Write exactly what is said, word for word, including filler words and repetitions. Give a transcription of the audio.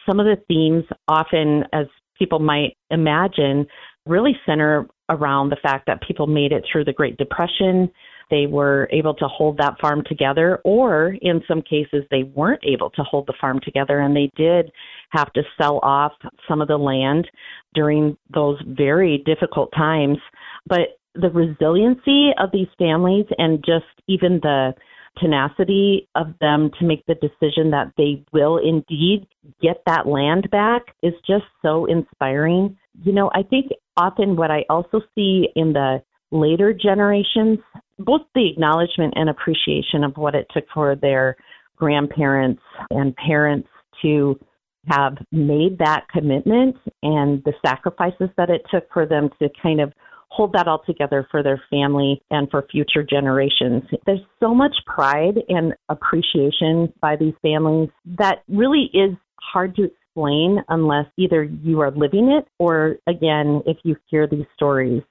some of the themes often, as people might imagine, really center around the fact that people made it through the Great Depression. They were able to hold that farm together, or in some cases they weren't able to hold the farm together, and they did have to sell off some of the land during those very difficult times. But the resiliency of these families and just even the tenacity of them to make the decision that they will indeed get that land back is just so inspiring. You know, I think often what I also see in the later generations, both the acknowledgement and appreciation of what it took for their grandparents and parents to have made that commitment and the sacrifices that it took for them to kind of hold that all together for their family and for future generations. There's so much pride and appreciation by these families that really is hard to explain unless either you are living it or, again, if you hear these stories.